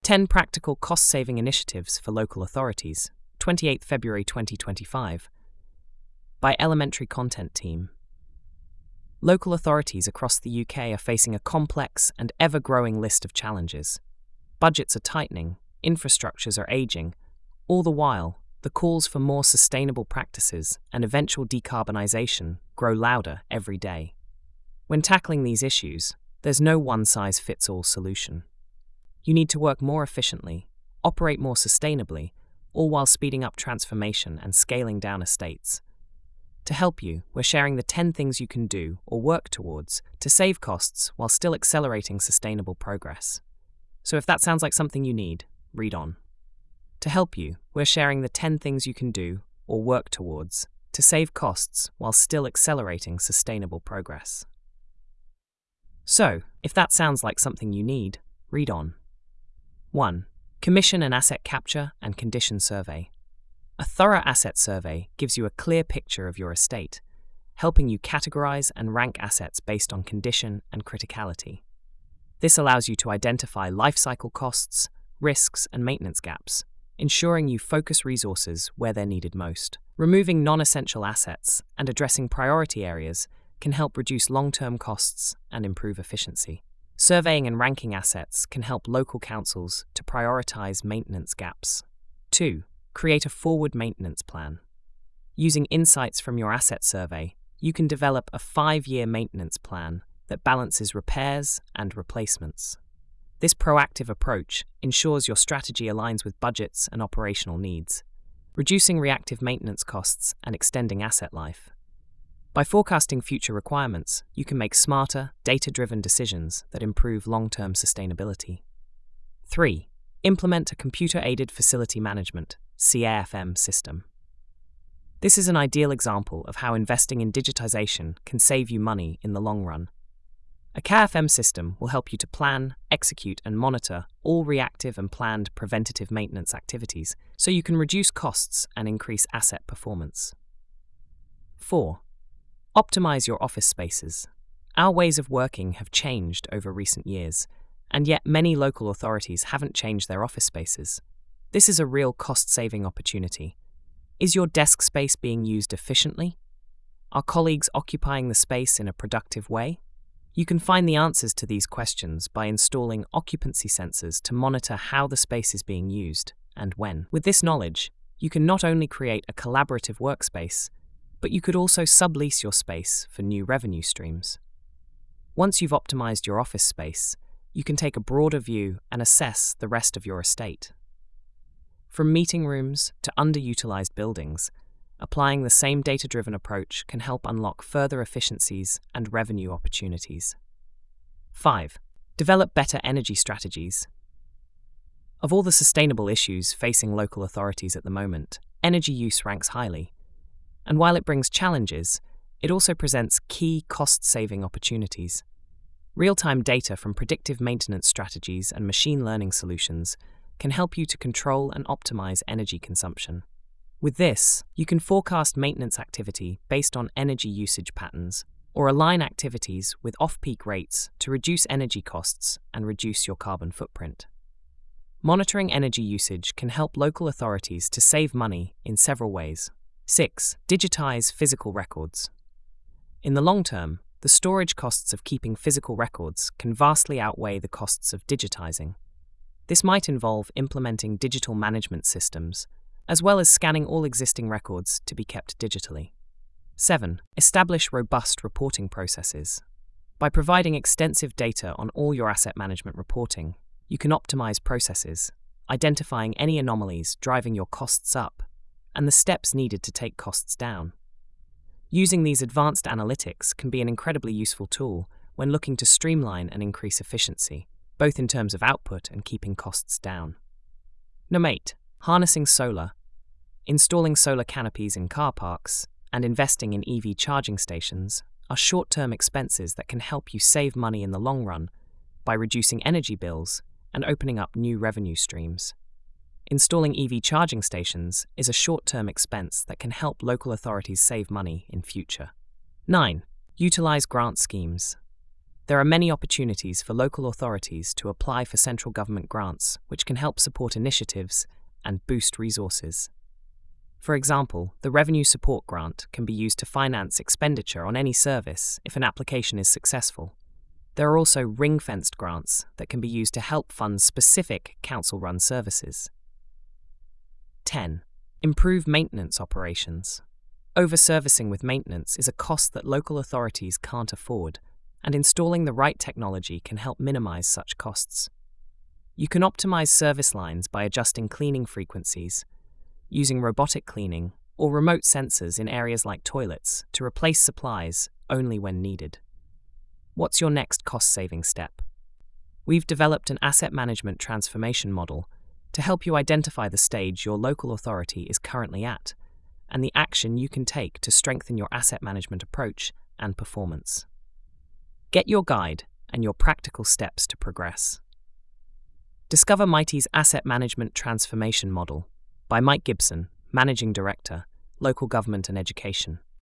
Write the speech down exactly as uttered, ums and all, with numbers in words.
ten Practical Cost-Saving Initiatives for Local Authorities, twenty-eighth February twenty twenty-five, by Elementary Content Team. Local authorities across the U K are facing a complex and ever-growing list of challenges. Budgets are tightening, infrastructures are aging, all the while, the calls for more sustainable practices and eventual decarbonisation grow louder every day. When tackling these issues, there's no one-size-fits-all solution. You need to work more efficiently, operate more sustainably, all while speeding up transformation and scaling down estates. To help you, we're sharing the ten things you can do or work towards to save costs while still accelerating sustainable progress. So if that sounds like something you need, read on. To help you, we're sharing the ten things you can do or work towards to save costs while still accelerating sustainable progress. So, if that sounds like something you need, read on. one. Commission an asset capture and condition survey. A thorough asset survey gives you a clear picture of your estate, helping you categorize and rank assets based on condition and criticality. This allows you to identify life cycle costs, risks, and maintenance gaps, ensuring you focus resources where they're needed most. Removing non-essential assets and addressing priority areas can help reduce long-term costs and improve efficiency. Surveying and ranking assets can help local councils to prioritize maintenance gaps. two. Create a forward maintenance plan. Using insights from your asset survey, you can develop a five-year maintenance plan that balances repairs and replacements. This proactive approach ensures your strategy aligns with budgets and operational needs, reducing reactive maintenance costs and extending asset life. By forecasting future requirements, you can make smarter, data-driven decisions that improve long-term sustainability. three. Implement a computer-aided facility management (C A F M) system. This is an ideal example of how investing in digitization can save you money in the long run. A C A F M system will help you to plan, execute, and monitor all reactive and planned preventative maintenance activities so you can reduce costs and increase asset performance. four. Optimize your office spaces. Our ways of working have changed over recent years, and yet many local authorities haven't changed their office spaces. This is a real cost-saving opportunity. Is your desk space being used efficiently? Are colleagues occupying the space in a productive way? You can find the answers to these questions by installing occupancy sensors to monitor how the space is being used and when. With this knowledge, you can not only create a collaborative workspace, but you could also sublease your space for new revenue streams. Once you've optimized your office space, you can take a broader view and assess the rest of your estate. From meeting rooms to underutilized buildings, applying the same data-driven approach can help unlock further efficiencies and revenue opportunities. five. Develop better energy strategies. Of all the sustainable issues facing local authorities at the moment, energy use ranks highly. And while it brings challenges, it also presents key cost-saving opportunities. Real-time data from predictive maintenance strategies and machine learning solutions can help you to control and optimize energy consumption. With this, you can forecast maintenance activity based on energy usage patterns or align activities with off-peak rates to reduce energy costs and reduce your carbon footprint. Monitoring energy usage can help local authorities to save money in several ways. six. Digitize physical records. In the long term, the storage costs of keeping physical records can vastly outweigh the costs of digitizing. This might involve implementing digital management systems, as well as scanning all existing records to be kept digitally. seven. Establish robust reporting processes. By providing extensive data on all your asset management reporting, you can optimize processes, identifying any anomalies driving your costs up, and the steps needed to take costs down. Using these advanced analytics can be an incredibly useful tool when looking to streamline and increase efficiency, both in terms of output and keeping costs down. Number eight. Harnessing solar. Installing solar canopies in car parks and investing in E V charging stations are short-term expenses that can help you save money in the long run by reducing energy bills and opening up new revenue streams. Installing E V charging stations is a short-term expense that can help local authorities save money in future. nine. Utilize grant schemes. There are many opportunities for local authorities to apply for central government grants, which can help support initiatives and boost resources. For example, the Revenue Support Grant can be used to finance expenditure on any service if an application is successful. There are also ring-fenced grants that can be used to help fund specific council-run services. ten. Improve maintenance operations. Over-servicing with maintenance is a cost that local authorities can't afford, and installing the right technology can help minimize such costs. You can optimize service lines by adjusting cleaning frequencies, using robotic cleaning or remote sensors in areas like toilets to replace supplies only when needed. What's your next cost-saving step? We've developed an asset management transformation model to help you identify the stage your local authority is currently at and the action you can take to strengthen your asset management approach and performance. Get your guide and your practical steps to progress. Discover Mitei's Asset Management Transformation Model by Mike Gibson, Managing Director, Local Government and Education.